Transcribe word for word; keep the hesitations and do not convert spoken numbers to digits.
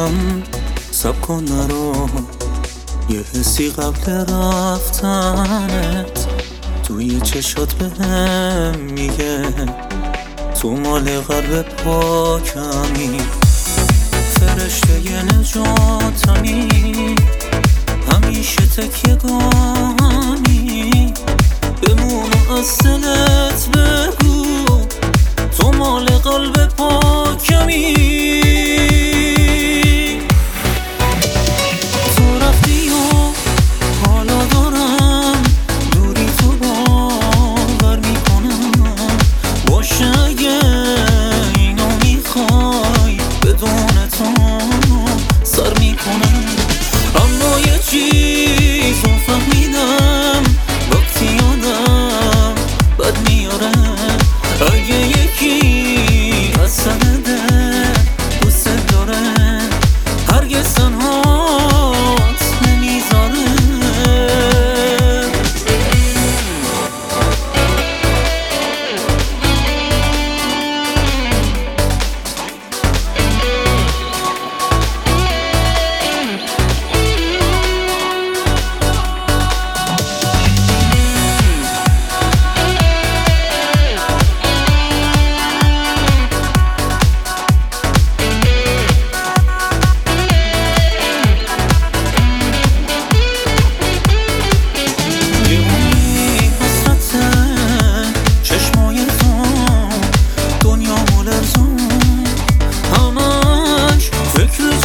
میگم سب کن نرو، یه حسی قبل رفتنت توی چشات بهم میگه تو مال قلب پاکمی، فرشته ی نجاتمی، همیشه تکیه گاهمی، بمونو از دلت بگو تو مال قلب پاکمی. تو رفتی و حالا دارم دوری تو باور میکنم، باشه اگه اینو میخوای بدون تو سر میکنم، اما یه چیز رو فهمیدم وقتی یادم بد میاره، اگه یکی از سنده دوست داره هرگز تنهات نمیذاره. فکر